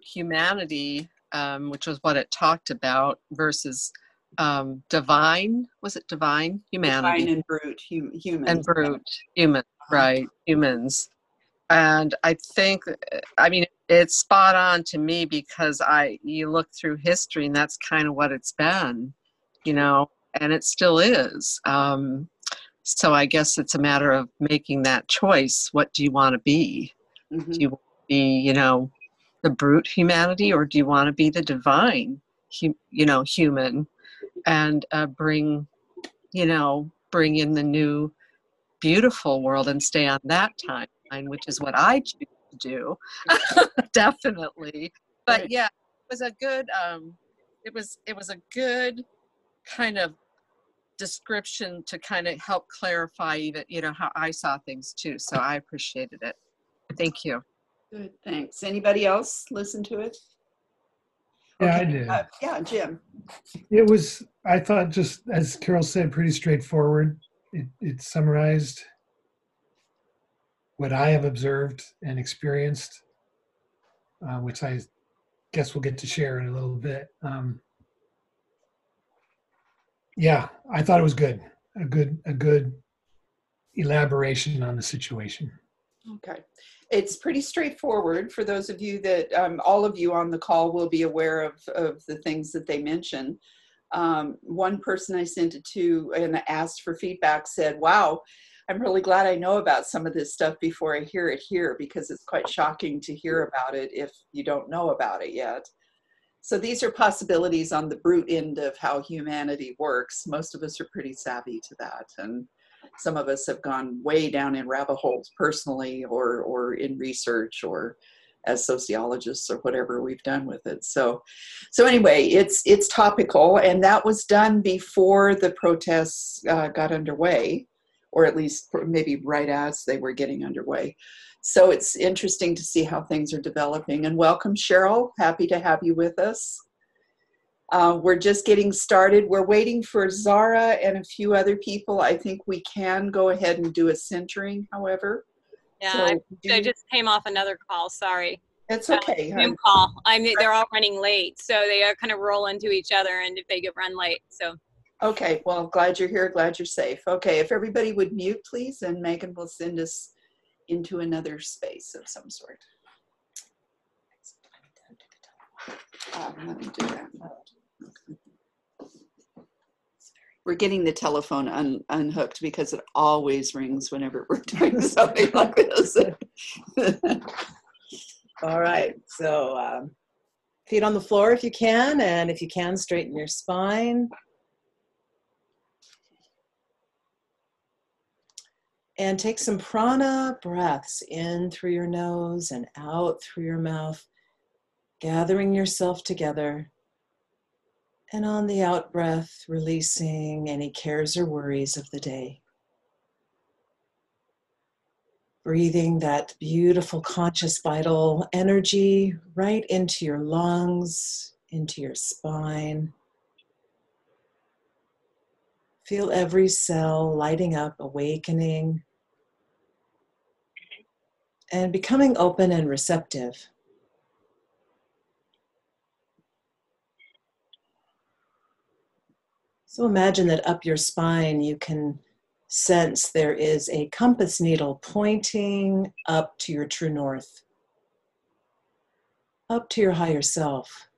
humanity, which was what it talked about, versus divine, was it divine humanity? Divine and brute, humans. And brute, human, right, humans. And I think, I mean, it's spot on to me because you look through history and that's kind of what it's been, you know, and it still is. So I guess it's a matter of making that choice. What do you want to be? Mm-hmm. Do you want to be, you know, the brute humanity, or do you want to be the divine, human, and bring in the new beautiful world and stay on that timeline, which is what I choose to do. Definitely. But Right. yeah, it was a good it was a good kind of description to kind of help clarify even, how I saw things too. So I appreciated it. Thank you. Good, thanks. Anybody else listen to it? Yeah, Okay. I did. Yeah, Jim. It was, I thought, just as Carol said, pretty straightforward. It summarized what I have observed and experienced, which I guess we'll get to share in a little bit. Yeah, I thought it was good. A good elaboration on the situation. Okay. It's pretty straightforward for those of you that, all of you on the call will be aware of the things that they mention. One person I sent it to and asked for feedback said, wow, I'm really glad I know about some of this stuff before I hear it here, because it's quite shocking to hear about it if you don't know about it yet. So these are possibilities on the brute end of how humanity works. Most of us are pretty savvy to that. And some of us have gone way down in rabbit holes personally, or in research, or as sociologists, or whatever we've done with it. So anyway, it's topical, and that was done before the protests got underway, or at least maybe right as they were getting underway. So it's interesting to see how things are developing. And welcome, Cheryl. Happy to have you with us. We're just getting started. We're waiting for Zara and a few other people. I think we can go ahead and do a centering, however. Yeah, So I just came off another call, sorry. It's okay. Zoom call. They're all running late, so they kind of roll into each other, and if they get run late, so. Okay, well, glad you're here, glad you're safe. Okay, if everybody would mute, please, and Megan will send us into another space of some sort. Let me do that. We're getting the telephone unhooked because it always rings whenever we're doing something like this. All right, so feet on the floor if you can, and if you can, straighten your spine. And take some prana breaths in through your nose and out through your mouth, gathering yourself together. And on the out breath, releasing any cares or worries of the day. Breathing that beautiful conscious vital energy right into your lungs, into your spine. Feel every cell lighting up, awakening, and becoming open and receptive. So imagine that up your spine you can sense there is a compass needle pointing up to your true north, up to your higher self.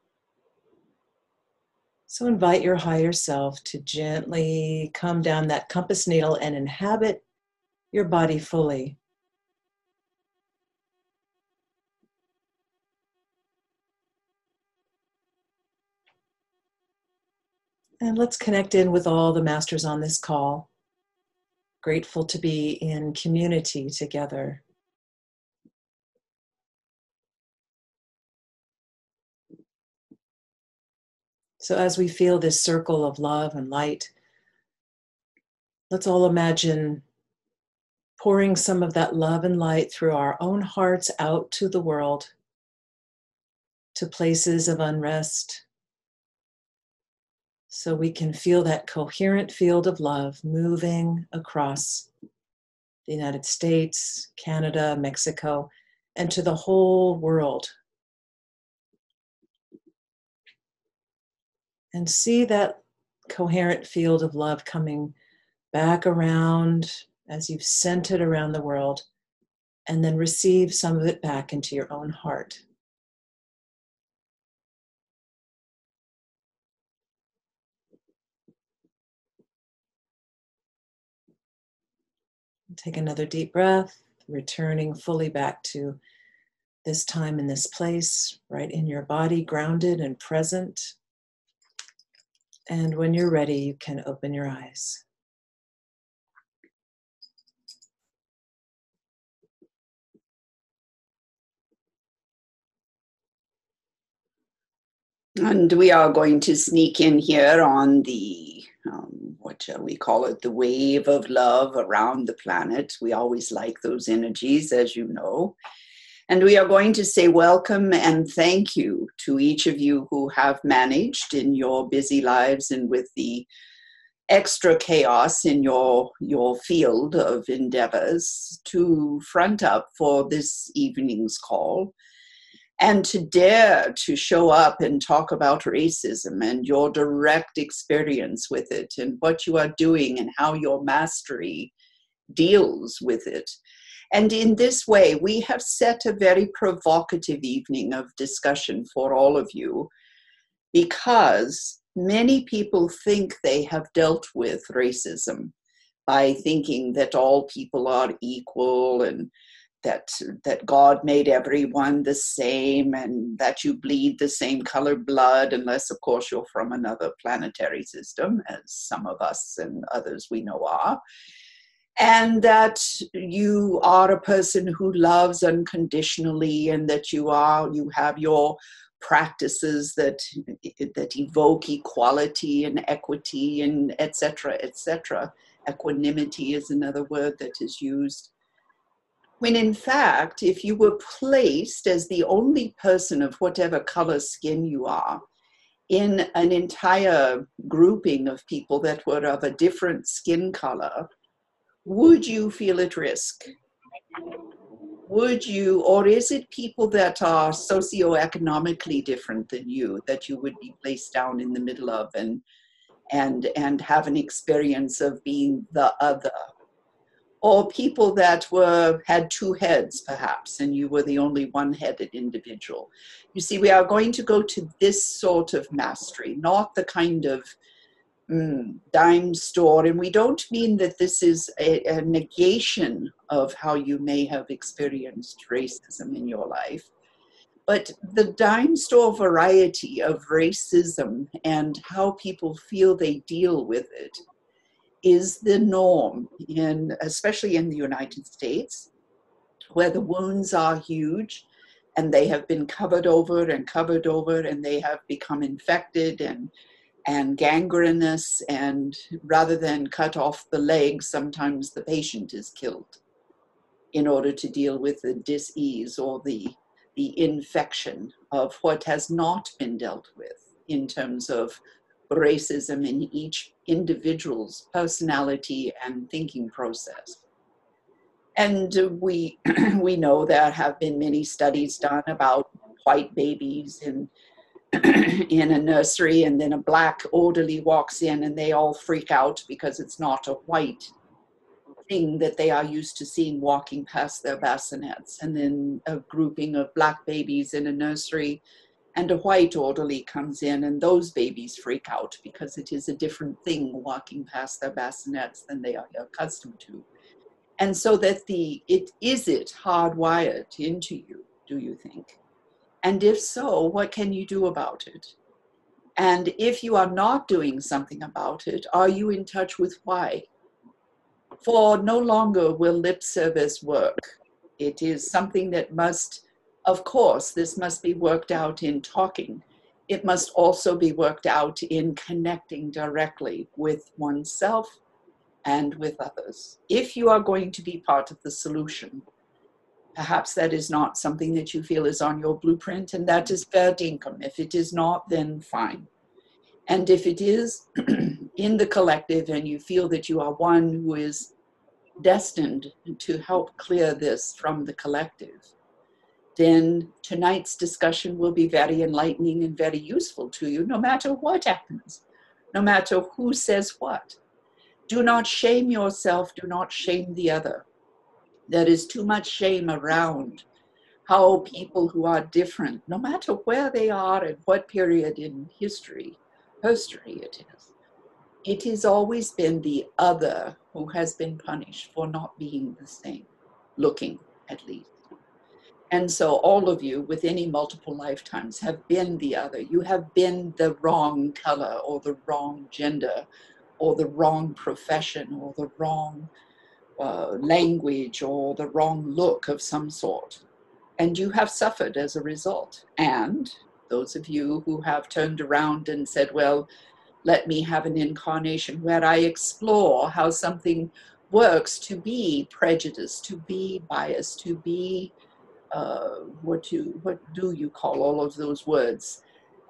So invite your higher self to gently come down that compass needle and inhabit your body fully. And let's connect in with all the masters on this call. Grateful to be in community together. So as we feel this circle of love and light, let's all imagine pouring some of that love and light through our own hearts out to the world, to places of unrest, so we can feel that coherent field of love moving across the United States, Canada, Mexico, and to the whole world. And see that coherent field of love coming back around as you've sent it around the world, and then receive some of it back into your own heart. Take another deep breath, returning fully back to this time in this place, right in your body, grounded and present. And when you're ready, you can open your eyes. And we are going to sneak in here on the, what shall we call it, the wave of love around the planet. We always like those energies, as you know. And we are going to say welcome and thank you to each of you who have managed in your busy lives and with the extra chaos in your field of endeavors to front up for this evening's call. And to dare to show up and talk about racism and your direct experience with it and what you are doing and how your mastery deals with it. And in this way, we have set a very provocative evening of discussion for all of you, because many people think they have dealt with racism by thinking that all people are equal and that God made everyone the same and that you bleed the same color blood, unless, of course, you're from another planetary system, as some of us and others we know are. And that you are a person who loves unconditionally and that you have your practices that evoke equality and equity and et cetera, et cetera. Equanimity is another word that is used. When in fact, if you were placed as the only person of whatever color skin you are in an entire grouping of people that were of a different skin color, would you feel at risk? Would you, or is it people that are socioeconomically different than you that you would be placed down in the middle of and have an experience of being the other? Or people that had two heads, perhaps, and you were the only one-headed individual. You see, we are going to go to this sort of mastery, not the kind of dime store. And we don't mean that this is a negation of how you may have experienced racism in your life. But the dime store variety of racism and how people feel they deal with it is the norm, especially in the United States, where the wounds are huge and they have been covered over and they have become infected and gangrenous, and rather than cut off the leg, sometimes the patient is killed in order to deal with the dis-ease or the infection of what has not been dealt with in terms of racism in each individual's personality and thinking process. And we know there have been many studies done about white babies in a nursery, and then a black orderly walks in and they all freak out because it's not a white thing that they are used to seeing walking past their bassinets. And then a grouping of black babies in a nursery and a white orderly comes in, and those babies freak out because it is a different thing walking past their bassinets than they are accustomed to. And so that is it hardwired into you, do you think? And if so, what can you do about it? And if you are not doing something about it, are you in touch with why? For no longer will lip service work. It is something that must, of course, this must be worked out in talking. It must also be worked out in connecting directly with oneself and with others. If you are going to be part of the solution, perhaps that is not something that you feel is on your blueprint, and that is fair dinkum. If it is not, then fine. And if it is in the collective and you feel that you are one who is destined to help clear this from the collective, then tonight's discussion will be very enlightening and very useful to you, no matter what happens, no matter who says what. Do not shame yourself, do not shame the other. There is too much shame around how people who are different, no matter where they are and what period in history it has always been the other who has been punished for not being the same, looking at least. And so all of you with any multiple lifetimes have been the other. You have been the wrong color or the wrong gender or the wrong profession or the wrong language or the wrong look of some sort. And you have suffered as a result. And those of you who have turned around and said, well, let me have an incarnation where I explore how something works to be prejudiced, to be biased, to be, what do you call all of those words?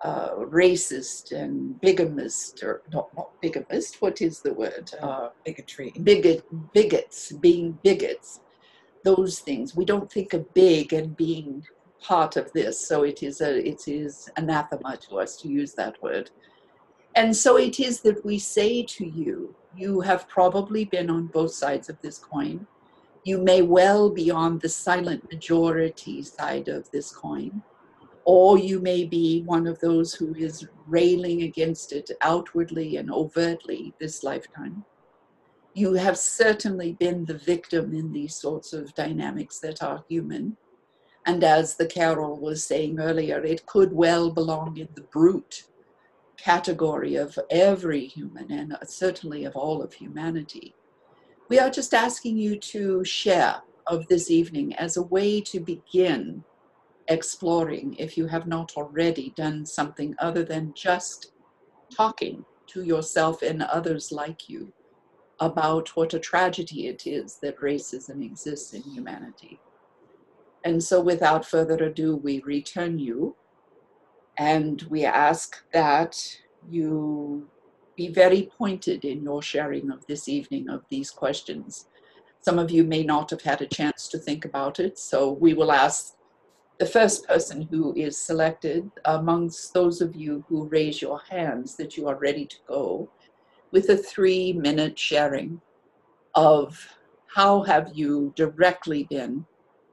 Racist and bigamist, or not bigamist, what is the word? Bigotry. Bigots, being bigots, those things. We don't think of big and being part of this, so it is anathema to us to use that word. And so it is that we say to you, you have probably been on both sides of this coin. You may well be on the silent majority side of this coin, or you may be one of those who is railing against it outwardly and overtly this lifetime. You have certainly been the victim in these sorts of dynamics that are human. And as the Carol was saying earlier, it could well belong in the brute category of every human and certainly of all of humanity. We are just asking you to share of this evening as a way to begin exploring, if you have not already done something other than just talking to yourself and others like you about what a tragedy it is that racism exists in humanity. And so without further ado, we return you and we ask that you be very pointed in your sharing of this evening of these questions. Some of you may not have had a chance to think about it, so we will ask the first person who is selected amongst those of you who raise your hands that you are ready to go with a 3-minute sharing of how have you directly been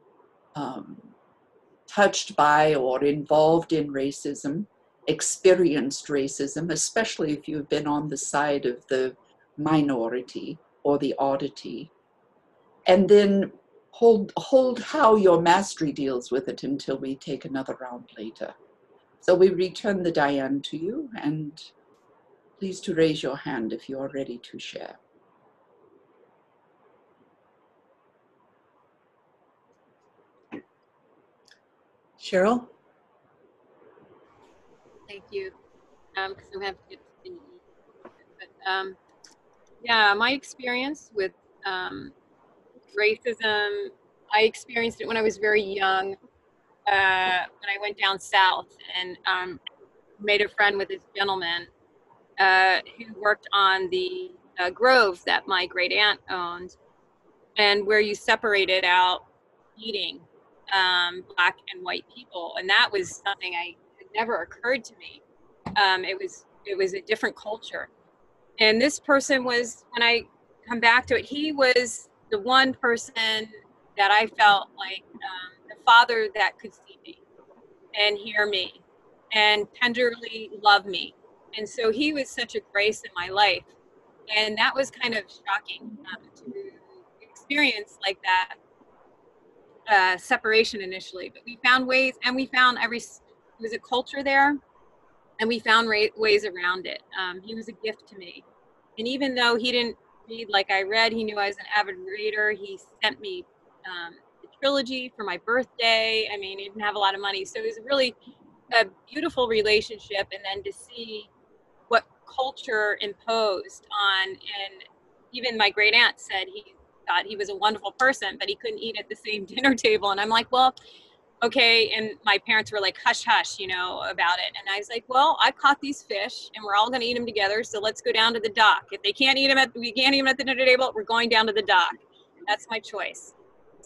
touched by or involved in racism, experienced racism, especially if you've been on the side of the minority or the oddity, and then hold how your mastery deals with it until we take another round later. So we return the Diane to you, and please to raise your hand if you are ready to share. Cheryl? Thank you. Because I'm having to get to the but yeah, my experience with racism, I experienced it when I was very young. When I went down south and made a friend with this gentleman who worked on the grove that my great aunt owned, and where you separated out eating black and white people, and that was something it never occurred to me. It was a different culture, and this person was, when I come back to it, he was the one person that I felt like the father that could see me and hear me and tenderly love me. And so he was such a grace in my life. And that was kind of shocking to experience like that separation initially. But we found ways, and we found there was a culture there, and we found ways around it. He was a gift to me. And even though he didn't read like I read, he knew I was an avid reader. He sent me the trilogy for my birthday. I mean, he didn't have a lot of money. So it was really a beautiful relationship. And then to see what culture imposed on, and even my great aunt said he thought he was a wonderful person, but he couldn't eat at the same dinner table. And I'm like, well, okay. And my parents were like, hush, hush, about it. And I was like, well, I caught these fish and we're all going to eat them together. So let's go down to the dock. If we can't eat them at the dinner table, we're going down to the dock. That's my choice.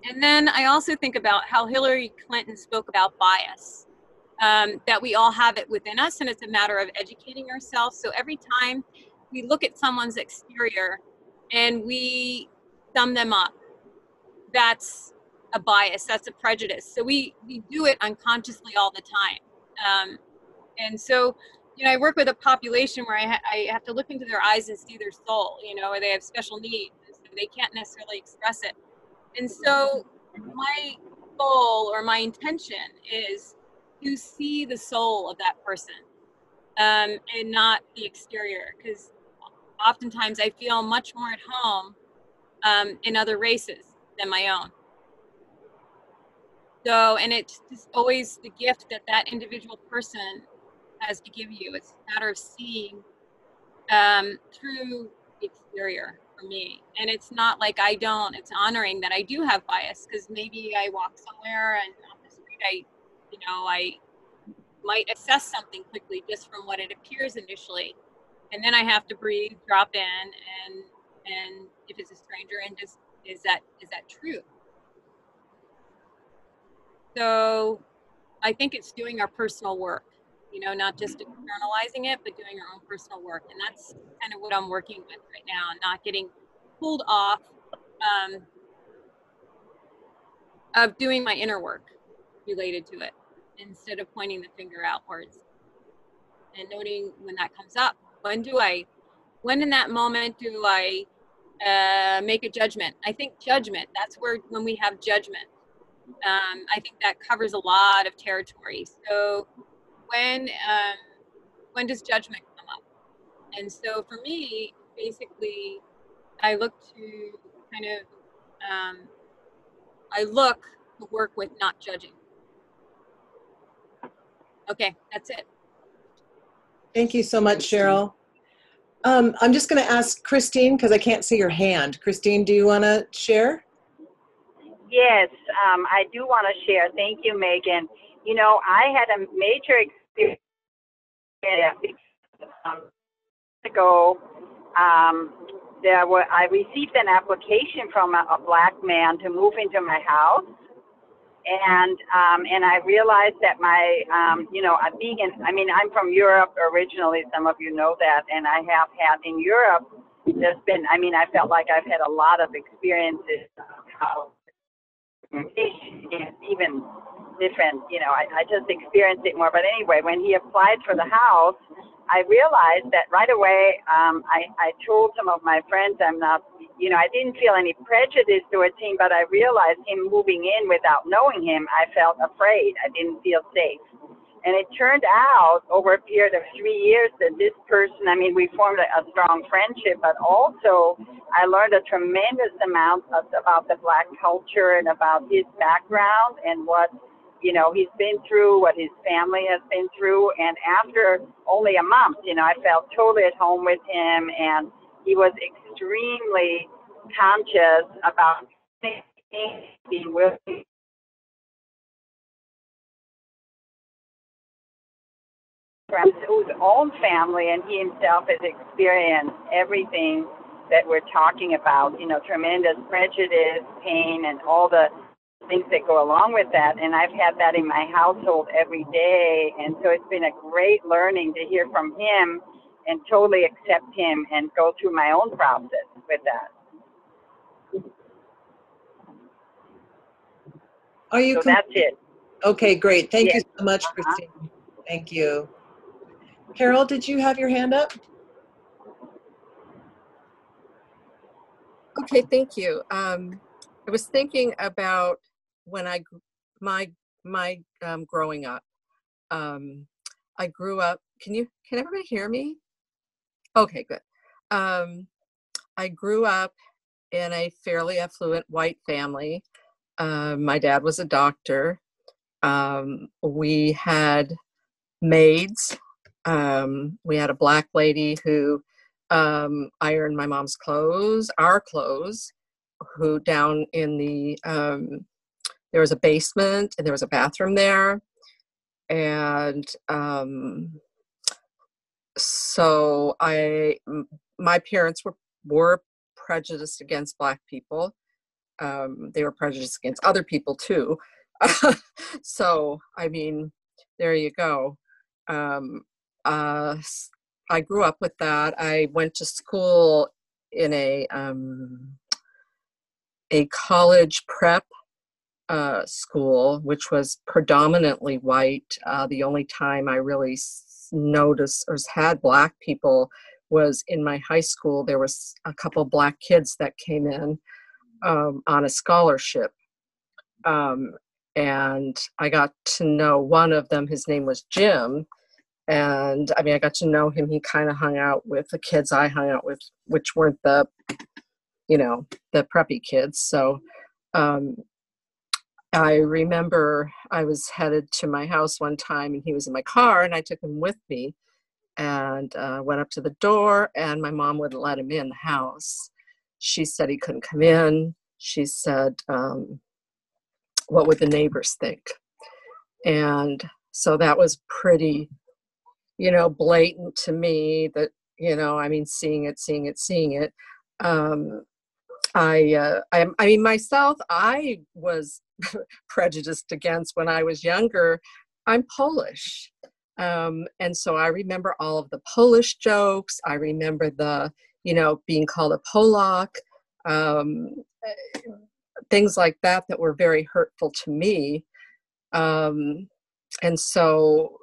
And then I also think about how Hillary Clinton spoke about bias, that we all have it within us, and it's a matter of educating ourselves. So every time we look at someone's exterior and we sum them up, that's a bias, that's a prejudice. So we do it unconsciously all the time. And so, I work with a population where I have to look into their eyes and see their soul, or they have special needs, so they can't necessarily express it. And so my goal or my intention is to see the soul of that person, and not the exterior, because oftentimes I feel much more at home in other races than my own. So, and it's just always the gift that that individual person has to give you. It's a matter of seeing through the exterior for me. And it's not like I don't, it's honoring that I do have bias, because maybe I walk somewhere and on the street I might assess something quickly just from what it appears initially. And then I have to breathe, drop in, and if it's a stranger, and just, is that true? So I think it's doing our personal work, not just externalizing it, but doing our own personal work. And that's kind of what I'm working with right now, not getting pulled off of doing my inner work related to it, instead of pointing the finger outwards and noting when that comes up. When in that moment do I make a judgment? I think judgment, that's when we have judgment, I think that covers a lot of territory. So when does judgment come up? And so for me, basically, I look to kind of, I look to work with not judging. Okay, that's it. Thank you so much, Cheryl. I'm just going to ask Christine, because I can't see your hand. Christine, do you want to share? Yes, I do want to share. Thank you, Megan. I had a major experience ago. I received an application from a black man to move into my house, and I realized that I'm from Europe originally. Some of you know that, and I have had in Europe. I felt like I've had a lot of experiences of how even different, I just experienced it more. But anyway, when he applied for the house, I realized that right away. I told some of my friends I'm not, I didn't feel any prejudice towards him, but I realized him moving in without knowing him, I felt afraid. I didn't feel safe. And it turned out over a period of 3 years that this person, we formed a strong friendship, but also I learned a tremendous amount about the Black culture and about his background and what, he's been through, what his family has been through. And after only a month, I felt totally at home with him, and he was extremely conscious about being willing from his own family, and he himself has experienced everything that we're talking about, tremendous prejudice, pain, and all the things that go along with that. And I've had that in my household every day. And so it's been a great learning to hear from him and totally accept him and go through my own process with that. So that's it. Okay, great. Thank you so much, Christine. Thank you. Carol, did you have your hand up? Okay, thank you. I was thinking about when my growing up. I grew up. Can everybody hear me? Okay, good. I grew up in a fairly affluent white family. My dad was a doctor. We had maids. We had a black lady who ironed my mom's clothes, our clothes, who down in the, there was a basement and there was a bathroom there. And so my parents were prejudiced against Black people. They were prejudiced against other people too. So, I mean, there you go. I grew up with that. I went to school in a college prep school, which was predominantly white. The only time I really noticed or had Black people was in my high school. There was a couple Black kids that came in on a scholarship. And I got to know one of them. His name was Jim. And I mean, I got to know him. He kind of hung out with the kids I hung out with, which weren't the preppy kids. So I remember I was headed to my house one time and he was in my car and I took him with me and went up to the door and my mom wouldn't let him in the house. She said he couldn't come in. She said, what would the neighbors think? And so that was pretty, blatant to me that, I mean, seeing it. I mean, myself, I was prejudiced against when I was younger. I'm Polish. And so I remember all of the Polish jokes. I remember the, being called a Polak, things like that were very hurtful to me. And so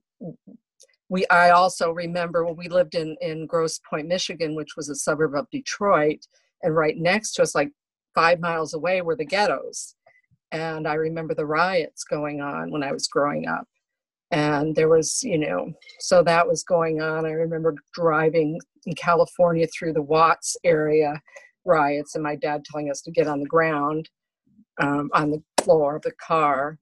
I also remember when we lived in Grosse Pointe, Michigan, which was a suburb of Detroit, and right next to us, like 5 miles away, were the ghettos. And I remember the riots going on when I was growing up. And there was, so that was going on. I remember driving in California through the Watts area riots and my dad telling us to get on the ground, on the floor of the car.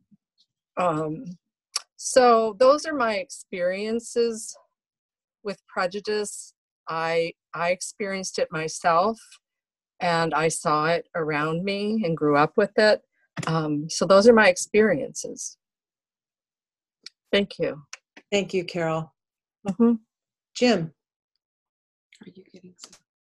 So those are my experiences with prejudice. I experienced it myself and I saw it around me and grew up with it. So those are my experiences. Thank you. Thank you, Carol. Mm-hmm. Jim. Are you getting some?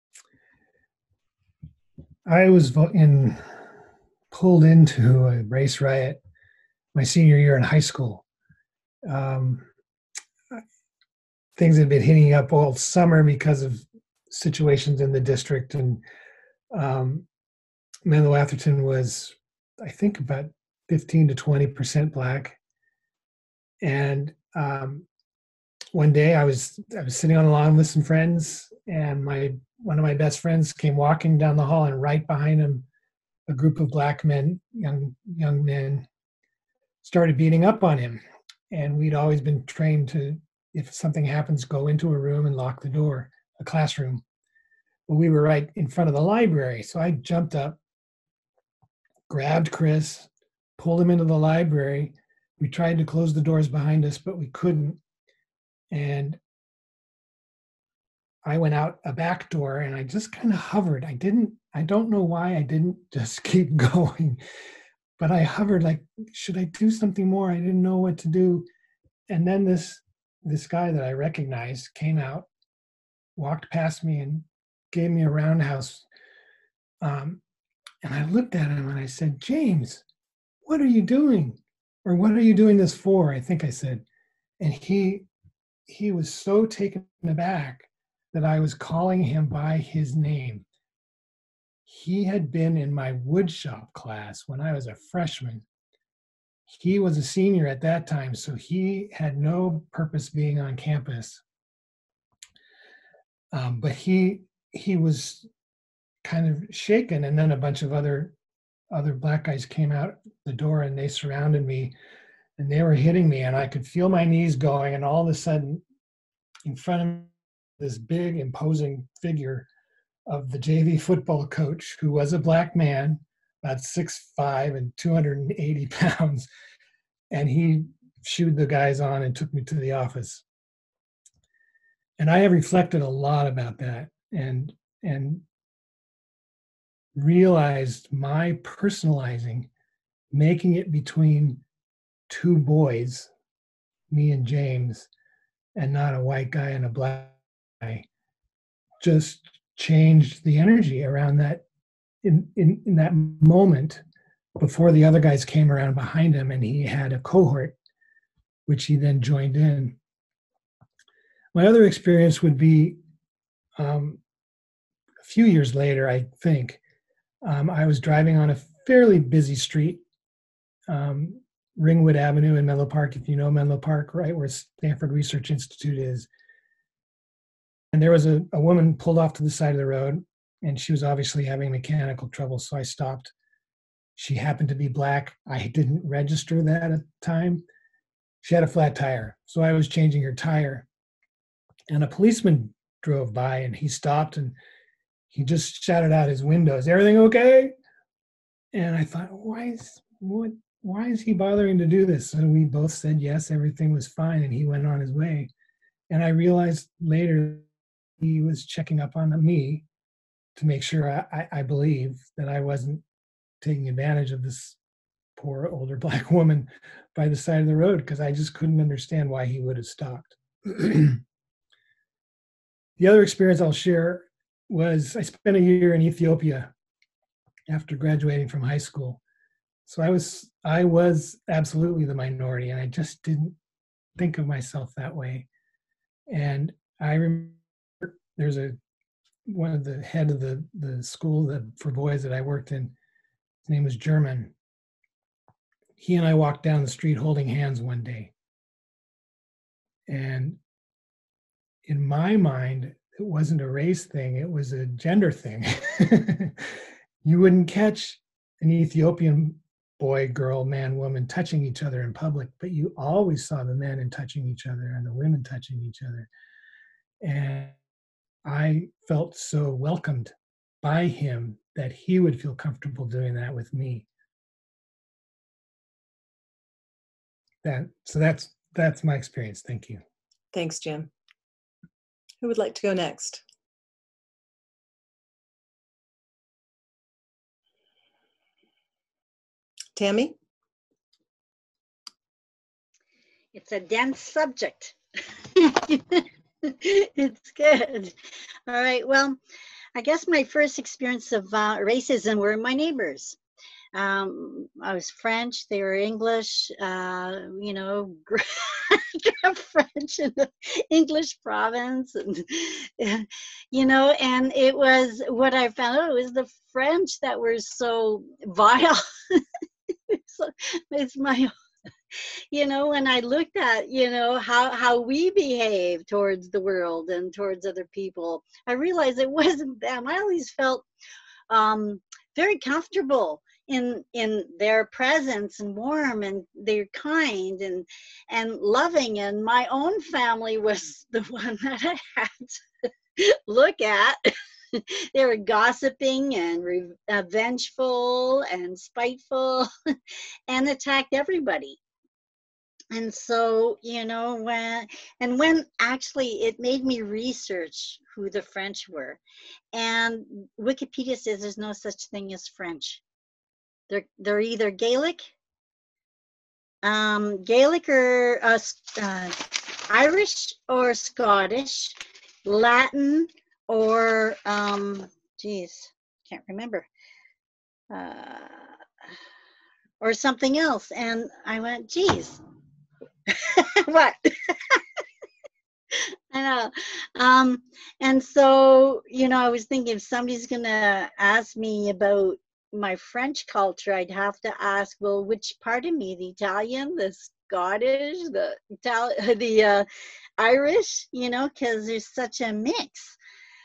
I was pulled into a race riot my senior year in high school. Things had been heating up all summer because of situations in the district, and Menlo Atherton was, I think, about 15 to 20% Black. And one day I was sitting on the lawn with some friends, and one of my best friends came walking down the hall, and right behind him, a group of Black men, young men, started beating up on him. And we'd always been trained to, if something happens, go into a room and lock the door, a classroom. But we were right in front of the library. So I jumped up, grabbed Chris, pulled him into the library. We tried to close the doors behind us, but we couldn't. And I went out a back door and I just kind of hovered. I don't know why I didn't just keep going, but I hovered like, should I do something more? I didn't know what to do. And then this guy that I recognized came out, walked past me and gave me a roundhouse. And I looked at him and I said, James, what are you doing? Or what are you doing this for? I think I said. And he was so taken aback that I was calling him by his name. He had been in my woodshop class when I was a freshman. He was a senior at that time, so he had no purpose being on campus. But he was kind of shaken, and then a bunch of other Black guys came out the door and they surrounded me and they were hitting me, and I could feel my knees going, and all of a sudden in front of me, this big imposing figure of the JV football coach, who was a Black man, about 6'5" and 280 pounds. And he shooed the guys on and took me to the office. And I have reflected a lot about that and realized my personalizing, making it between two boys, me and James, and not a white guy and a Black guy, just changed the energy around that in that moment, before the other guys came around behind him, and he had a cohort, which he then joined in. My other experience would be a few years later, I think. I was driving on a fairly busy street, Ringwood Avenue in Menlo Park, if you know Menlo Park, right where Stanford Research Institute is. And there was a woman pulled off to the side of the road, and she was obviously having mechanical trouble, so I stopped. She happened to be black. I didn't register that at the time. She had a flat tire, so I was changing her tire. And a policeman drove by, and he stopped, and he just shouted out his window, "Is everything okay?" And I thought, why is he bothering to do this? And we both said yes, everything was fine, and he went on his way. And I realized later he was checking up on me to make sure I believe that I wasn't taking advantage of this poor older black woman by the side of the road, because I just couldn't understand why he would have stopped. The other experience I'll share was I spent a year in Ethiopia after graduating from high school. So I was absolutely the minority, and I just didn't think of myself that way. And I remember there's one of the head of the school for boys that I worked in. His name was German. He and I walked down the street holding hands one day. And in my mind, it wasn't a race thing, it was a gender thing. You wouldn't catch an Ethiopian boy, girl, man, woman touching each other in public, but you always saw the men and touching each other and the women touching each other. And I felt so welcomed by him that he would feel comfortable doing that with me. So that's my experience. Thank you. Thanks, Jim. Who would like to go next? Tammy? It's a dense subject. It's good. All right. Well, I guess my first experience of racism were my neighbors. I was French, they were English, you know, French in the English province. And, you know, and it was what I found out was the French that were so vile. So it's my, you know, when I looked at, you know, how we behave towards the world and towards other people, I realized it wasn't them. I always felt very comfortable in their presence and warm, and they're kind and loving. And my own family was the one that I had to look at. They were gossiping and vengeful and spiteful and attacked everybody. And so, you know, when actually it made me research who the French were. And Wikipedia says there's no such thing as French. They're either Gaelic or Irish or Scottish, Latin, or can't remember, or something else. And I went, geez, what? I know. And so, you know, I was thinking if somebody's gonna ask me about my French culture, I'd have to ask, well, which part of me, the Italian, the Scottish, the Irish, you know, because there's such a mix.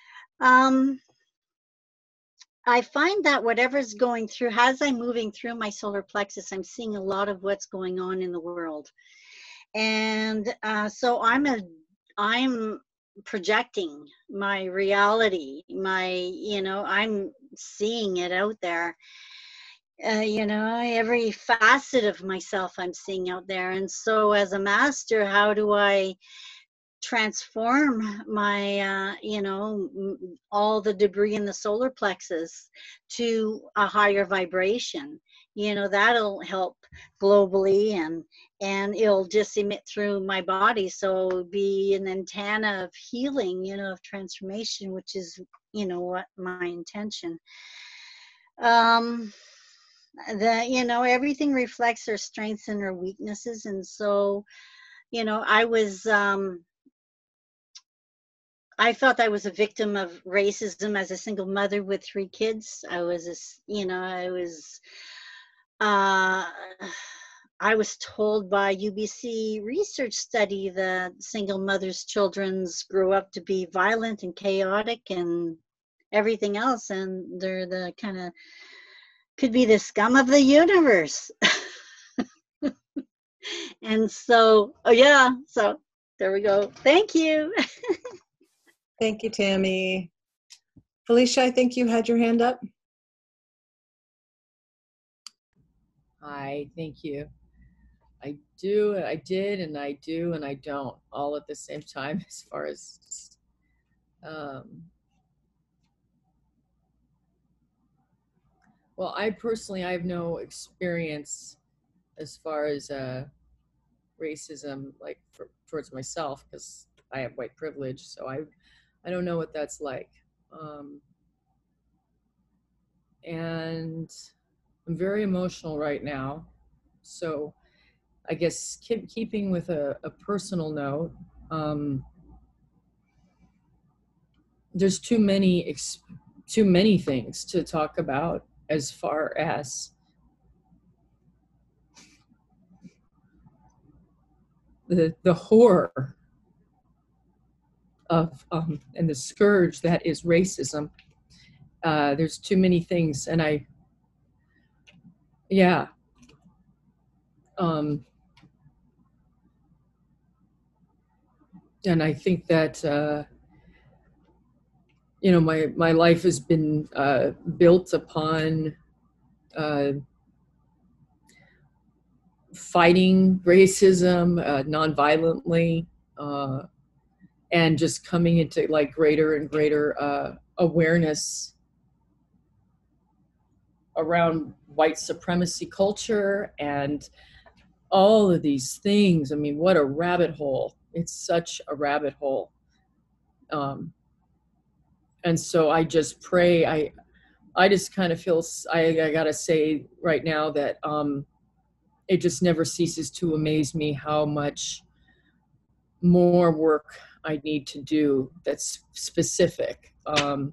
I find that whatever's going through, as I'm moving through my solar plexus, I'm seeing a lot of what's going on in the world. And so I'm projecting my reality, you know, I'm seeing it out there. You know, every facet of myself I'm seeing out there. And so as a master, how do I transform my, you know, all the debris in the solar plexus to a higher vibration? You know, that'll help globally, and it'll just emit through my body. So it'll be an antenna of healing, you know, of transformation, which is, you know, what my intention. that, you know, everything reflects our strengths and our weaknesses. And so, you know, I felt I was a victim of racism as a single mother with 3 kids. I was told by UBC research study that single mothers' children grow up to be violent and chaotic and everything else, and they're the kind of, could be the scum of the universe. And so, so there we go. Thank you. Thank you, Tammy. Felicia, I think you had your hand up. Hi, thank you. I do, I did, and I do, and I don't, all at the same time, as far as, well, I have no experience as far as racism, like towards myself, because I have white privilege, so I don't know what that's like. And I'm very emotional right now, so I guess keeping with a personal note, there's too many things to talk about as far as the horror of and the scourge that is racism. There's too many things, and and I think that you know, my life has been built upon fighting racism nonviolently, and just coming into like greater and greater awareness around white supremacy culture and all of these things. I mean, what a rabbit hole. It's such a rabbit hole. And so I just pray, I just kind of feel, I gotta say right now that it just never ceases to amaze me how much more work I need to do that's specific. And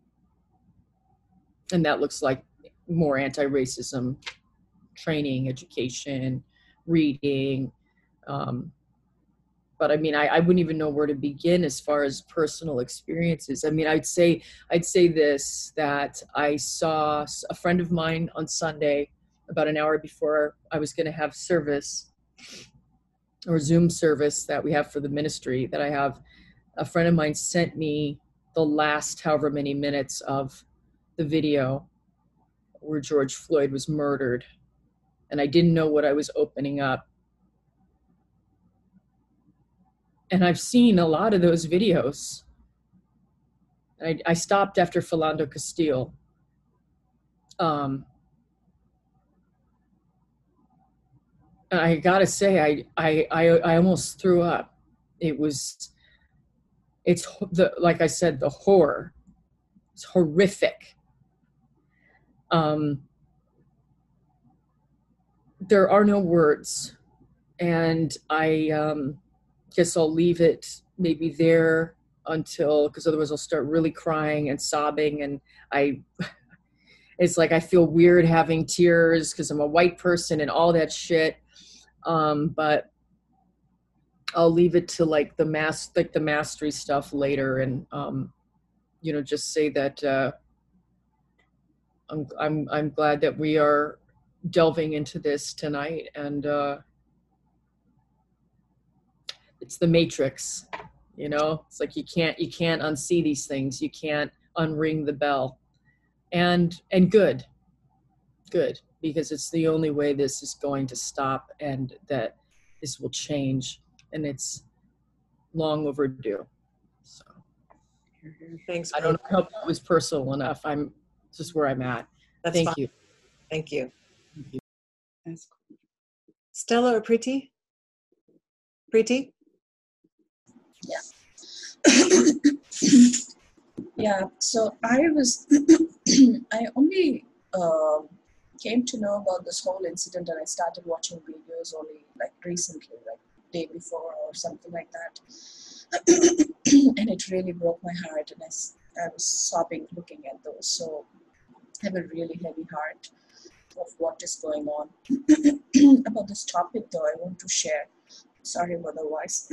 that looks like more anti-racism training, education, reading. But I mean, I wouldn't even know where to begin as far as personal experiences. I mean, I'd say this, that I saw a friend of mine on Sunday, about an hour before I was going to have service, or Zoom service that we have for the ministry that I have. A friend of mine sent me the last however many minutes of the video where George Floyd was murdered. And I didn't know what I was opening up. And I've seen a lot of those videos. I stopped after Philando Castile. And I gotta say, I almost threw up. Like I said, the horror. It's horrific. There are no words. And I guess I'll leave it maybe there until, because otherwise I'll start really crying and sobbing, and it's like I feel weird having tears because I'm a white person and all that shit. But I'll leave it to like the mastery stuff later, and you know, just say that I'm glad that we are delving into this tonight, and it's the Matrix, you know. It's like you can't unsee these things. You can't unring the bell, and good, because it's the only way this is going to stop, and that this will change, and it's long overdue. So, thanks. I don't know if it was personal enough. I'm just where I'm at. That's Thank fine. you. Thank you. Thank you. That's cool. Stella or Preeti? Preeti? Yeah. Yeah, so I only came to know about this whole incident, and I started watching videos only like recently, like day before or something like that. And it really broke my heart, and I was sobbing looking at those. So I have a really heavy heart of what is going on. About this topic though, I want to share, sorry about the voice.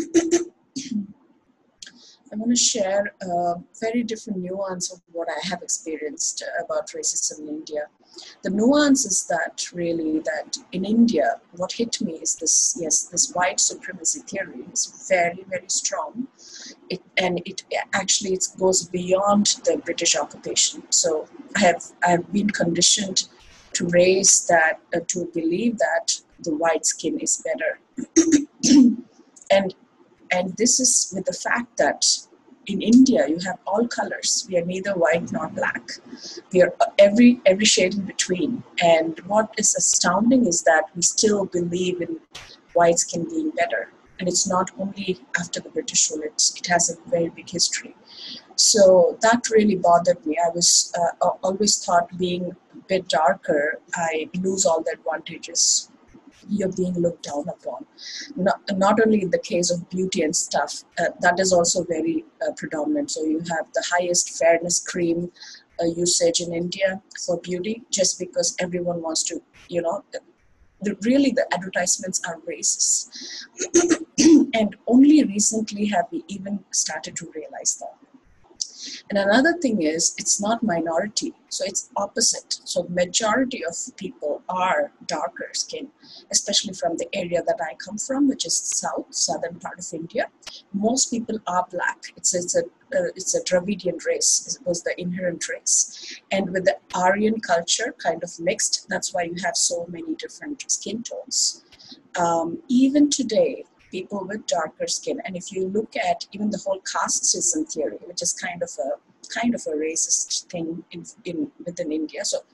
I want to share a very different nuance of what I have experienced about racism in India. The nuance is that really that in India, what hit me is this, yes, this white supremacy theory is very, very strong. It actually goes beyond the British occupation. So I have been conditioned to raise that, to believe that the white skin is better. And this is with the fact that in India, you have all colors. We are neither white nor black. We are every shade in between. And what is astounding is that we still believe in white skin being better. And it's not only after the British rule, it has a very big history. So that really bothered me. I was always thought being a bit darker, I lose all the advantages. You're being looked down upon. Not only in the case of beauty and stuff, that is also very predominant. So you have the highest fairness cream usage in India for beauty, just because everyone wants to, really the advertisements are racist. And only recently have we even started to realize that. And another thing is, it's not minority, so it's opposite. So majority of people are darker skin, especially from the area that I come from, which is southern part of India. Most people are black. It's a Dravidian race, it was the inherent race. And with the Aryan culture kind of mixed, that's why you have so many different skin tones. Even today, people with darker skin, and if you look at even the whole caste system theory, which is kind of a racist thing within India. So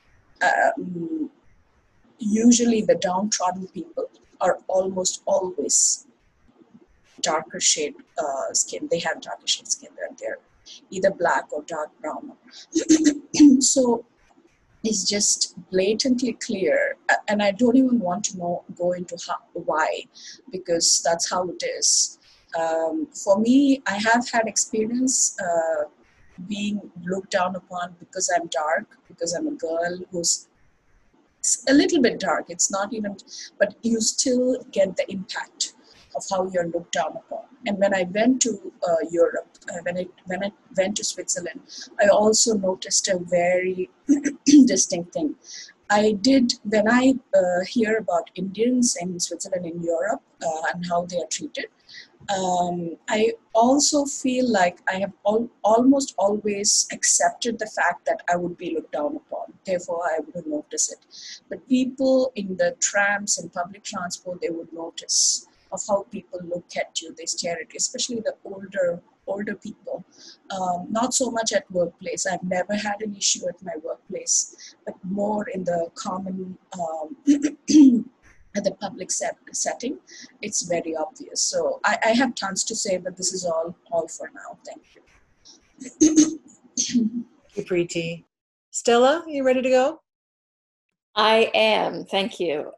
usually the downtrodden people are almost always darker shade skin. They have darker shade skin. They're either black or dark brown. So it's just blatantly clear, and I don't even want to go into why, because that's how it is. For me, I have had experience being looked down upon because I'm dark, because I'm a girl who's a little bit dark. It's not even, but you still get the impact of how you're looked down upon. And when I went to Europe, when I went to Switzerland, I also noticed a very distinct thing. When I hear about Indians in Switzerland, in Europe, and how they are treated, I also feel like I have almost always accepted the fact that I would be looked down upon. Therefore, I wouldn't notice it. But people in the trams and public transport, they would notice of how people look at you, they stare at you, especially the older people. Not so much at workplace. I've never had an issue at my workplace, but more in the common, at the public setting, it's very obvious. So I have tons to say, but this is all for now. Thank you. Thank you, Preeti. Stella, you ready to go? I am, thank you.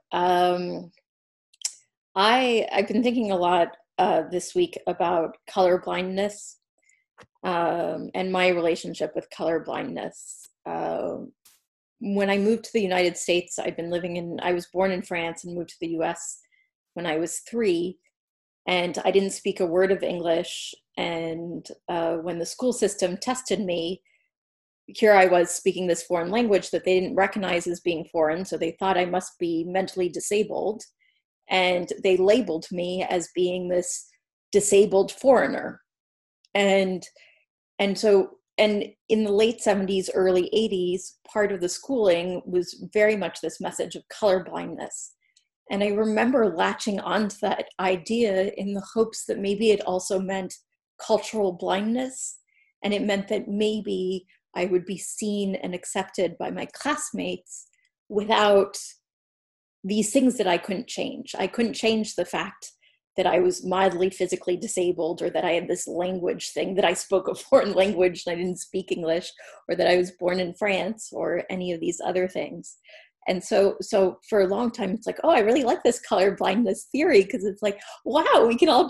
I've been thinking a lot this week about color blindness and my relationship with color blindness. When I moved to the United States, I was born in France and moved to the US when I was 3, and I didn't speak a word of English. And when the school system tested me, here I was speaking this foreign language that they didn't recognize as being foreign, so they thought I must be mentally disabled. And they labeled me as being this disabled foreigner. And in the late 70s, early 80s, part of the schooling was very much this message of color blindness. And I remember latching onto that idea in the hopes that maybe it also meant cultural blindness. And it meant that maybe I would be seen and accepted by my classmates without these things that I couldn't change. I couldn't change the fact that I was mildly physically disabled, or that I had this language thing, that I spoke a foreign language and I didn't speak English, or that I was born in France, or any of these other things. And so for a long time, it's like, oh, I really like this color blindness theory, because it's like, wow, we can all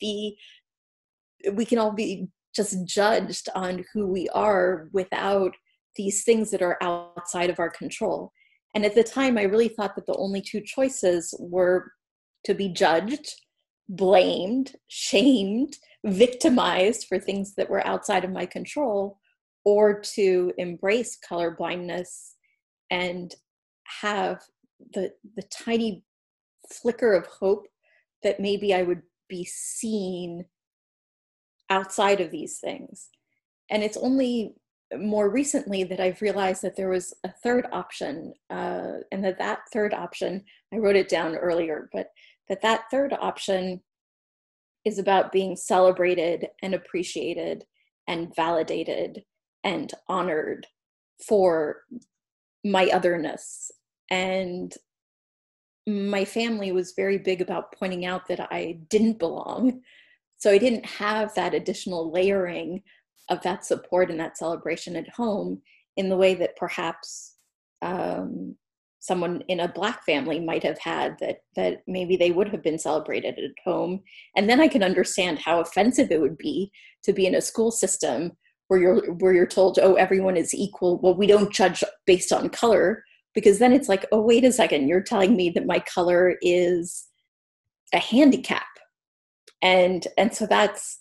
be just judged on who we are without these things that are outside of our control. And at the time, I really thought that the only two choices were to be judged, blamed, shamed, victimized for things that were outside of my control, or to embrace color blindness and have the tiny flicker of hope that maybe I would be seen outside of these things. And it's only more recently that I've realized that there was a third option, and that third option, I wrote it down earlier, but that third option is about being celebrated and appreciated and validated and honored for my otherness. And my family was very big about pointing out that I didn't belong. So I didn't have that additional layering of that support and that celebration at home in the way that perhaps someone in a Black family might have had, that maybe they would have been celebrated at home. And then I can understand how offensive it would be to be in a school system where you're told, oh, everyone is equal. Well, we don't judge based on color, because then it's like, oh, wait a second, you're telling me that my color is a handicap. And so that's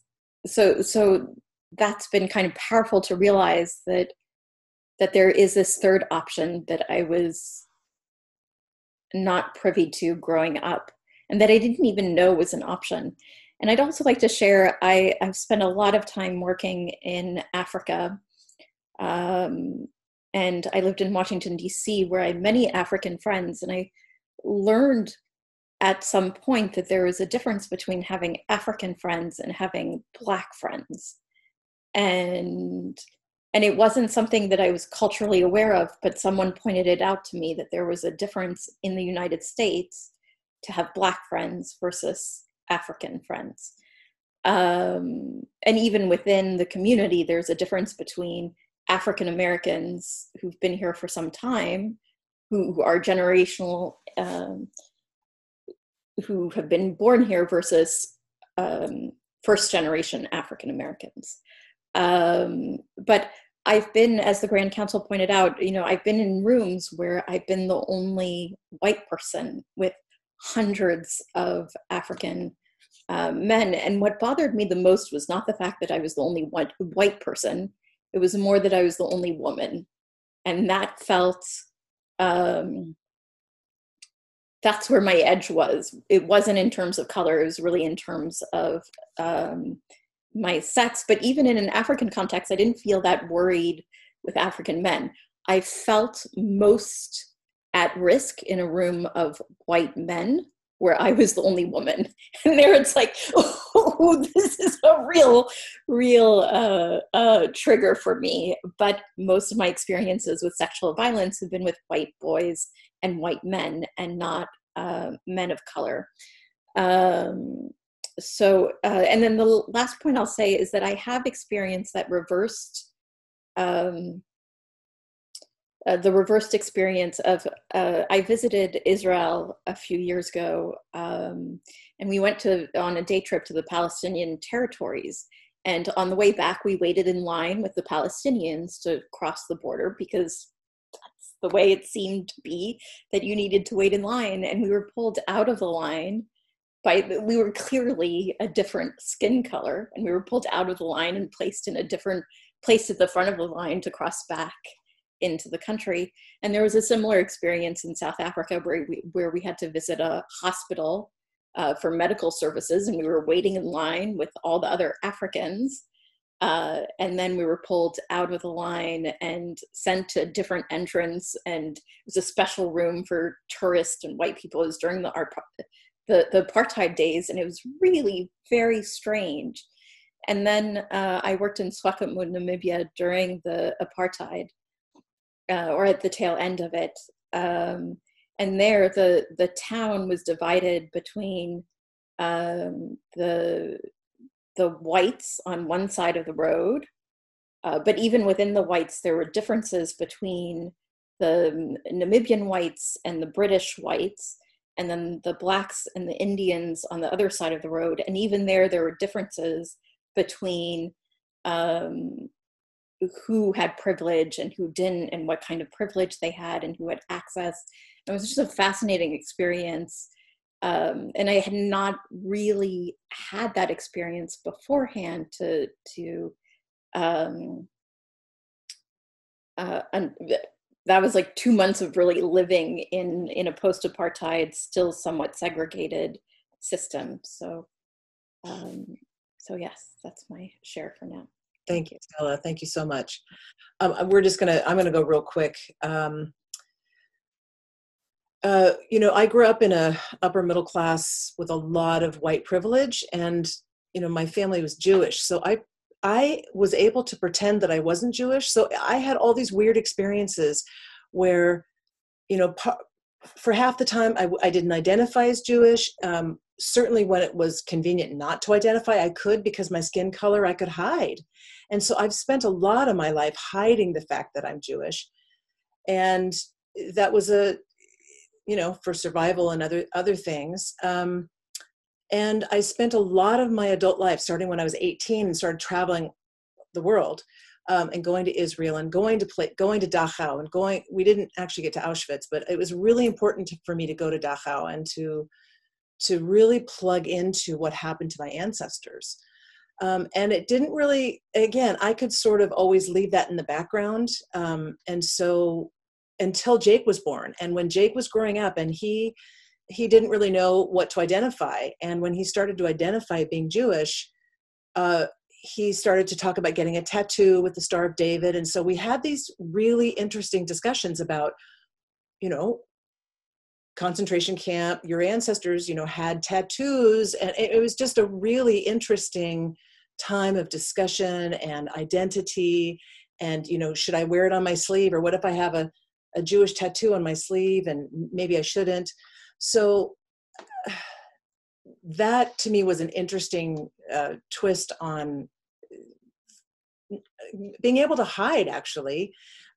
been kind of powerful to realize that there is this third option that I was not privy to growing up, and that I didn't even know was an option. And I'd also like to share, I've spent a lot of time working in Africa, and I lived in Washington, D.C., where I had many African friends, and I learned at some point that there was a difference between having African friends and having Black friends. And it wasn't something that I was culturally aware of, but someone pointed it out to me, that there was a difference in the United States to have Black friends versus African friends. And even within the community, there's a difference between African Americans who've been here for some time, who are generational, who have been born here, versus first generation African Americans. But I've been, as the Grand Council pointed out, I've been in rooms where I've been the only white person with hundreds of African men. And what bothered me the most was not the fact that I was the only white person. It was more that I was the only woman. And that felt, that's where my edge was. It wasn't in terms of color, it was really in terms of my sex. But even in an African context, I didn't feel that worried with African men. I felt most at risk in a room of white men where I was the only woman. And there it's like, oh, this is a real trigger for me. But most of my experiences with sexual violence have been with white boys and white men, and not men of color. And then the last point I'll say is that I have experienced that reversed, the reversed experience of, I visited Israel a few years ago, and we went on a day trip to the Palestinian territories. And on the way back, we waited in line with the Palestinians to cross the border, because that's the way it seemed to be, that you needed to wait in line. And we were pulled out of the line we were clearly a different skin color, and we were pulled out of the line and placed in a different place at the front of the line to cross back into the country. And there was a similar experience in South Africa where we had to visit a hospital for medical services, and we were waiting in line with all the other Africans. And then we were pulled out of the line and sent to a different entrance, and it was a special room for tourists and white people. It was during the apartheid days, and it was really very strange. And then I worked in Swakopmund, Namibia during the apartheid, or at the tail end of it. And there the town was divided between the whites on one side of the road. But even within the whites, there were differences between the Namibian whites and the British whites, and then the blacks and the Indians on the other side of the road. And even there were differences between who had privilege and who didn't, and what kind of privilege they had and who had access. It was just a fascinating experience. And I had not really had that experience beforehand that was like 2 months of really living in a post-apartheid, still somewhat segregated system. So yes, that's my share for now. Thank you, Stella. Thank you so much. I'm gonna go real quick. I grew up in a upper middle class with a lot of white privilege, and my family was Jewish, so I was able to pretend that I wasn't Jewish. So I had all these weird experiences where, for half the time I didn't identify as Jewish. Certainly when it was convenient not to identify, I could, because my skin color I could hide. And so I've spent a lot of my life hiding the fact that I'm Jewish. And that was for survival and other things. And I spent a lot of my adult life, starting when I was 18, and started traveling the world, and going to Israel and going to Dachau and we didn't actually get to Auschwitz, but it was really important for me to go to Dachau and to really plug into what happened to my ancestors. And it didn't really, again, I could sort of always leave that in the background. And so until Jake was born, and when Jake was growing up, and he didn't really know what to identify. And when he started to identify being Jewish, he started to talk about getting a tattoo with the Star of David. And so we had these really interesting discussions about, concentration camp, your ancestors, had tattoos. And it was just a really interesting time of discussion and identity. And, should I wear it on my sleeve? Or what if I have a Jewish tattoo on my sleeve and maybe I shouldn't? So that to me was an interesting twist on being able to hide, actually.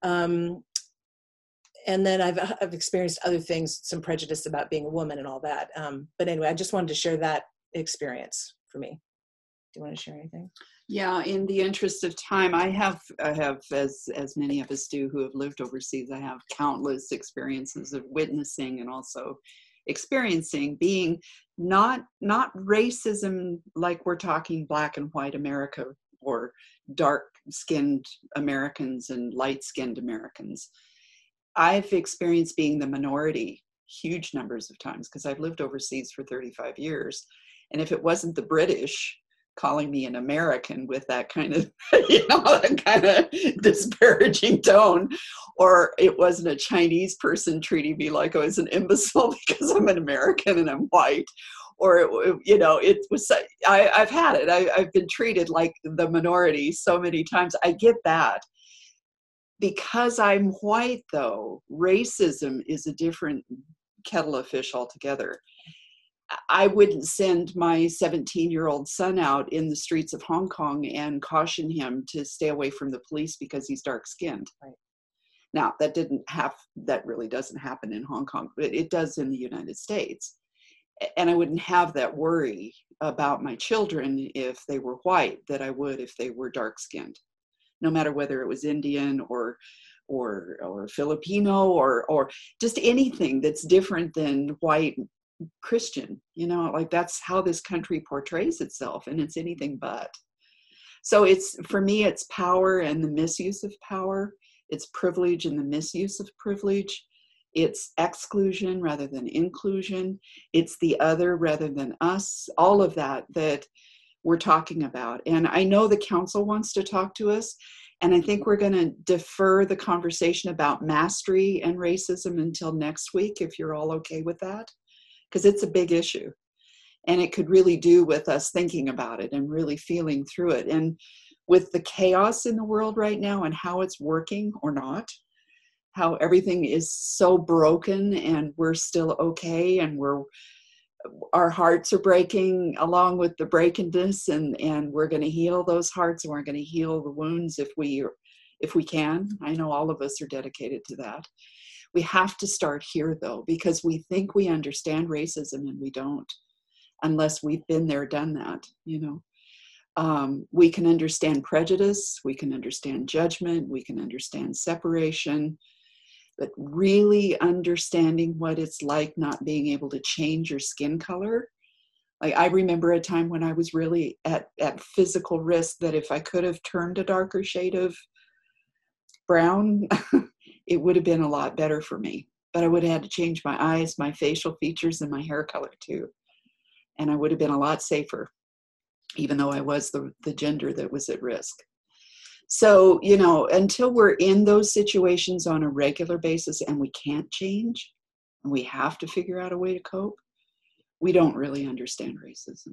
And then I've experienced other things, some prejudice about being a woman and all that. But anyway, I just wanted to share that experience for me. Do you want to share anything? Yeah, in the interest of time, I have as many of us do who have lived overseas, I have countless experiences of witnessing and also experiencing being not racism like we're talking black and white America or dark-skinned Americans and light-skinned Americans. I've experienced being the minority huge numbers of times because I've lived overseas for 35 years. And if it wasn't the British calling me an American with that kind of, that kind of disparaging tone, or it wasn't a Chinese person treating me like I was an imbecile because I'm an American and I'm white, or it was, I've had it. I've been treated like the minority so many times. I get that. Because I'm white, though, racism is a different kettle of fish altogether. I wouldn't send my 17-year-old son out in the streets of Hong Kong and caution him to stay away from the police because he's dark-skinned. Right. Now, that really doesn't happen in Hong Kong, but it does in the United States. And I wouldn't have that worry about my children if they were white that I would if they were dark-skinned. No matter whether it was Indian or Filipino or just anything that's different than white Christian, like that's how this country portrays itself, and it's anything but. So for me, it's power and the misuse of power. It's privilege and the misuse of privilege. It's exclusion rather than inclusion. It's the other rather than us. All of that we're talking about. And I know the council wants to talk to us, and I think we're going to defer the conversation about mastery and racism until next week, if you're all okay with that, because it's a big issue. And it could really do with us thinking about it and really feeling through it. And with the chaos in the world right now and how it's working or not, how everything is so broken and we're still okay and we're our hearts are breaking along with the breakenness, and we're going to heal those hearts, and we're going to heal the wounds if we can. I know all of us are dedicated to that. We have to start here, though, because we think we understand racism, and we don't, unless we've been there, done that, you know. We can understand prejudice, we can understand judgment, we can understand separation, but really understanding what it's like not being able to change your skin color. Like, I remember a time when I was really at physical risk that if I could have turned a darker shade of brown, it would have been a lot better for me. But I would have had to change my eyes, my facial features, and my hair color too. And I would have been a lot safer, even though I was the gender that was at risk. So, you know, until we're in those situations on a regular basis and we can't change, and we have to figure out a way to cope, we don't really understand racism.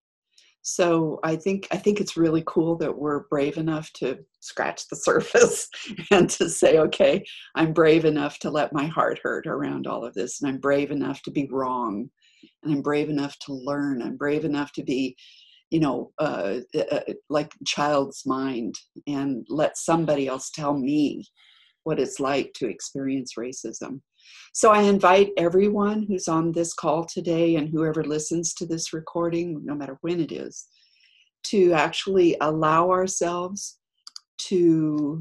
So I think it's really cool that we're brave enough to scratch the surface and to say, okay, I'm brave enough to let my heart hurt around all of this, and I'm brave enough to be wrong, and I'm brave enough to learn. I'm brave enough to be, you know, like child's mind, and let somebody else tell me what it's like to experience racism. So I invite everyone who's on this call today, and whoever listens to this recording, no matter when it is, to actually allow ourselves to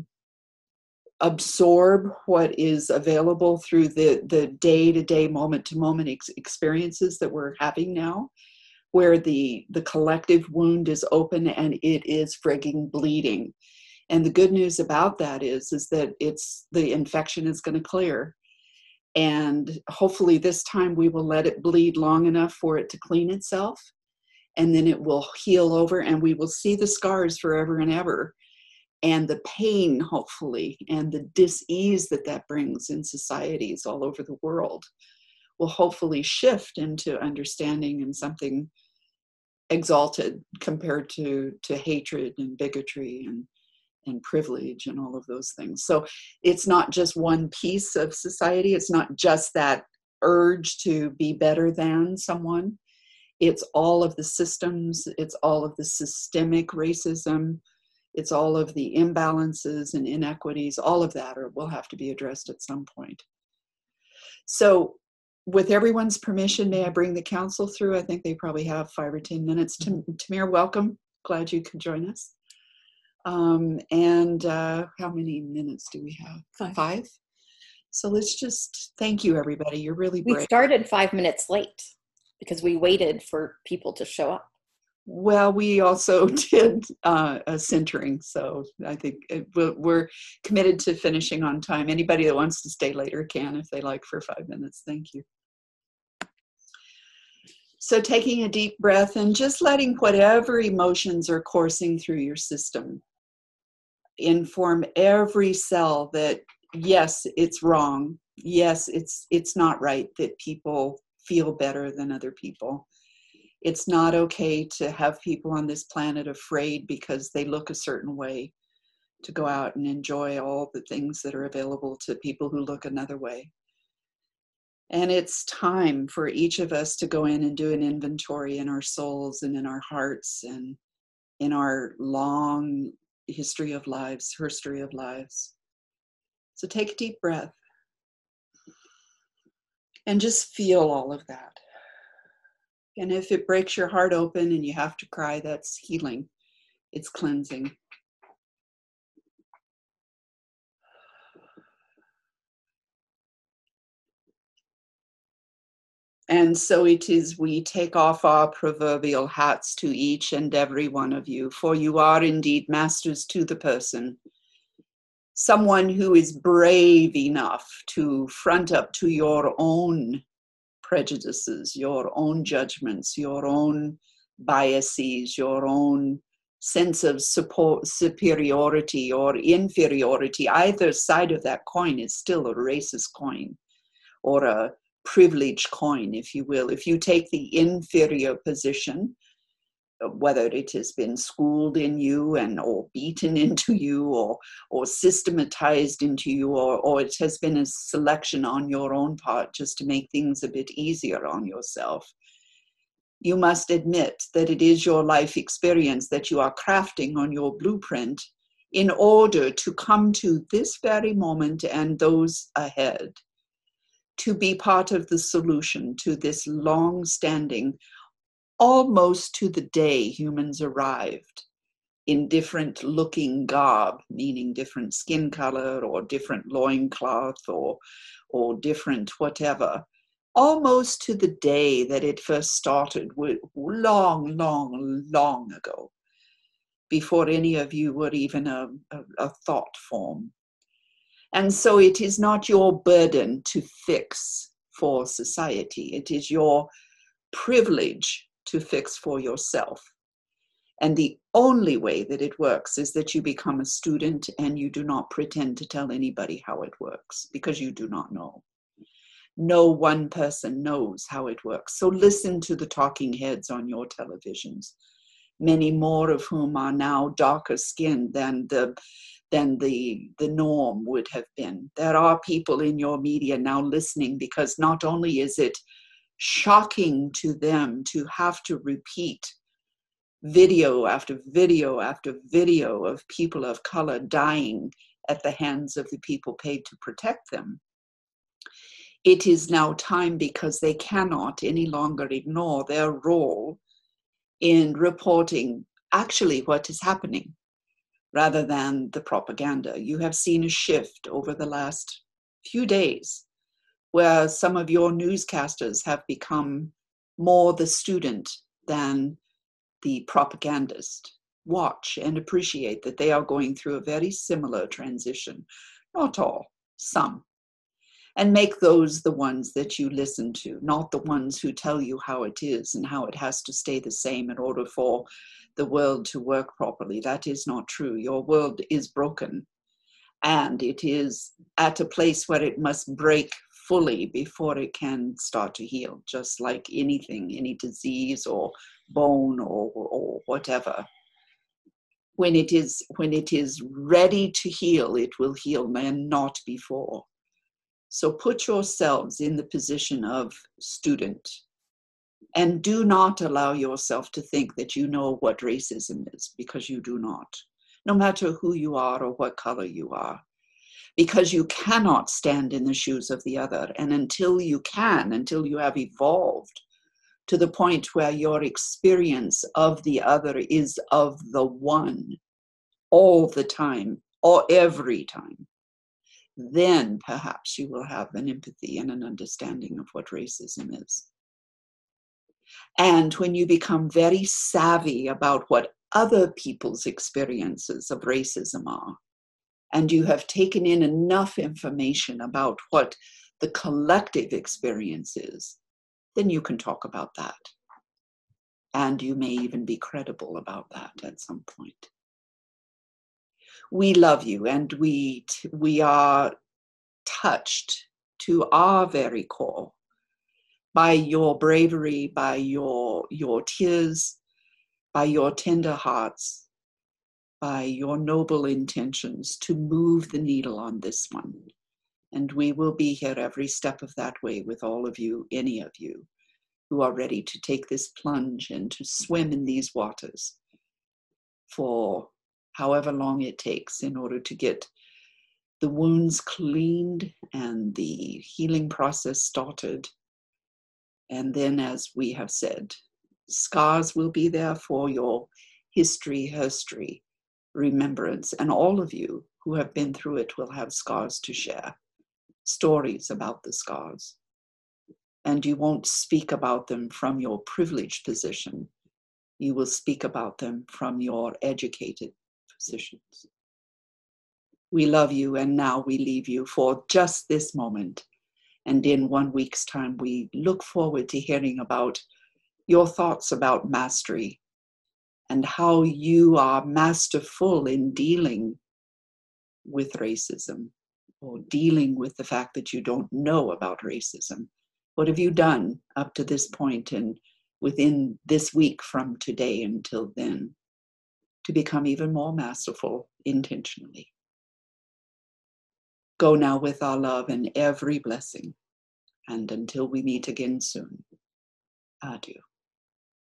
absorb what is available through the day-to-day, moment-to-moment experiences that we're having now, where the collective wound is open and it is frigging bleeding. And the good news about that is that the infection is going to clear. And hopefully this time we will let it bleed long enough for it to clean itself, and then it will heal over, and we will see the scars forever and ever. And the pain, hopefully, and the dis-ease that brings in societies all over the world will hopefully shift into understanding and something exalted compared to hatred and bigotry and privilege and all of those things. So it's not just one piece of society. It's not just that urge to be better than someone. It's all of the systems. It's all of the systemic racism. It's all of the imbalances and inequities. All of that will have to be addressed at some point. So with everyone's permission, may I bring the council through? I think they probably have 5 or 10 minutes. Tamir, welcome. Glad you could join us. How many minutes do we have? 5. So let's just thank you, everybody. You're really brave. We started 5 minutes late because we waited for people to show up. Well, we also did a centering, so I think we're committed to finishing on time. Anybody that wants to stay later can, if they like, for 5 minutes. Thank you. So taking a deep breath and just letting whatever emotions are coursing through your system inform every cell that, yes, it's wrong. Yes, it's not right that people feel better than other people. It's not okay to have people on this planet afraid because they look a certain way to go out and enjoy all the things that are available to people who look another way. And it's time for each of us to go in and do an inventory in our souls and in our hearts and in our long history of lives. So take a deep breath and just feel all of that. And if it breaks your heart open and you have to cry, that's healing. It's cleansing. And so it is, we take off our proverbial hats to each and every one of you, for you are indeed masters to the person. Someone who is brave enough to front up to your own prejudices, your own judgments, your own biases, your own sense of superiority or inferiority. Either side of that coin is still a racist coin, or a privilege coin, if you will. If you take the inferior position, whether it has been schooled in you or beaten into you or systematized into you, or it has been a selection on your own part just to make things a bit easier on yourself, You must admit that it is your life experience that you are crafting on your blueprint in order to come to this very moment and those ahead, to be part of the solution to this long-standing, almost to the day humans arrived in different looking garb, meaning different skin color or different loincloth or different whatever, almost to the day that it first started, long, long, long ago, before any of you were even a thought form. And so it is not your burden to fix for society. It is your privilege to fix for yourself. And the only way that it works is that you become a student and you do not pretend to tell anybody how it works, because you do not know. No one person knows how it works. So listen to the talking heads on your televisions, many more of whom are now darker skinned than the norm would have been. There are people in your media now listening because not only is it shocking to them to have to repeat video after video after video of people of color dying at the hands of the people paid to protect them. It is now time, because they cannot any longer ignore their role in reporting actually what is happening rather than the propaganda. You have seen a shift over the last few days where some of your newscasters have become more the student than the propagandist. Watch and appreciate that they are going through a very similar transition. Not all, some. And make those the ones that you listen to, not the ones who tell you how it is and how it has to stay the same in order for the world to work properly. That is not true. Your world is broken, and it is at a place where it must break fully before it can start to heal, just like anything, any disease or bone or whatever. When it is ready to heal, it will heal, and not before. So put yourselves in the position of student, and do not allow yourself to think that you know what racism is, because you do not, no matter who you are or what color you are, because you cannot stand in the shoes of the other. And until you have evolved to the point where your experience of the other is of the one all the time or every time, then perhaps you will have an empathy and an understanding of what racism is. And when you become very savvy about what other people's experiences of racism are, and you have taken in enough information about what the collective experience is, then you can talk about that. And you may even be credible about that at some point. We love you, and we are touched to our very core by your bravery, by your tears, by your tender hearts, by your noble intentions to move the needle on this one. And we will be here every step of that way with all of you, any of you who are ready to take this plunge and to swim in these waters for however long it takes in order to get the wounds cleaned and the healing process started. And then, as we have said, scars will be there for your history, remembrance, and all of you who have been through it will have scars to share, stories about the scars. And you won't speak about them from your privileged position. You will speak about them from your educated positions. We love you, and now we leave you for just this moment. And in 1 week's time, we look forward to hearing about your thoughts about mastery and how you are masterful in dealing with racism, or dealing with the fact that you don't know about racism. What have you done up to this point and within this week from today until then to become even more masterful intentionally? Go now with our love and every blessing. And until we meet again soon, adieu.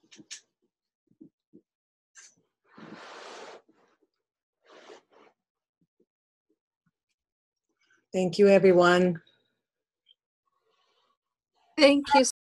Thank you, everyone. Thank you